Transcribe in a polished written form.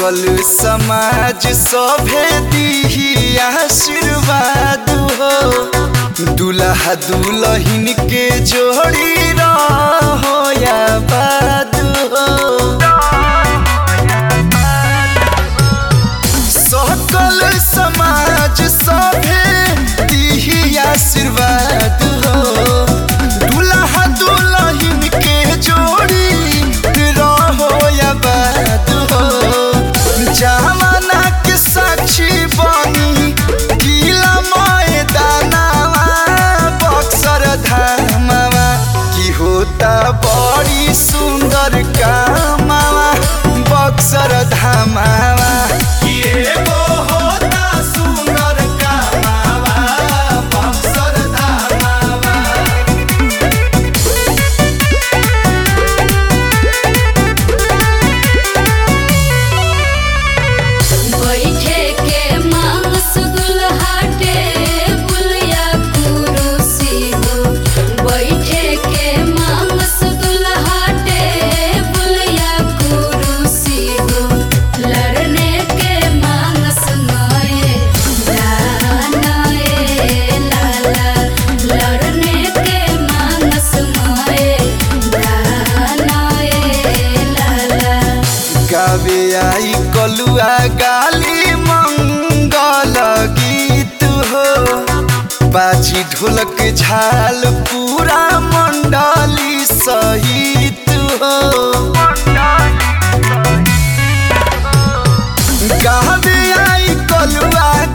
सकल समाज सभे दीही आशीर्वाद हो। दुल्हा दुल्हन के जोड़ी रहो या बाद हो। सकल समाज सभे दीही आशीर्वाद हो। दुल्हा दुल्हन के जोड़ी रहो या बाद हो। जमाना के साक्षी बनी गीला मैदानवा बक्सर धामवा की होता बड़ी सुंदर कामवा बक्सर धामवा। गावे आई कलुआ गाली मंगल गीत हो। बाजी ढोलक झाल पूरा मंडली सहित हो। गावे आई कलुआ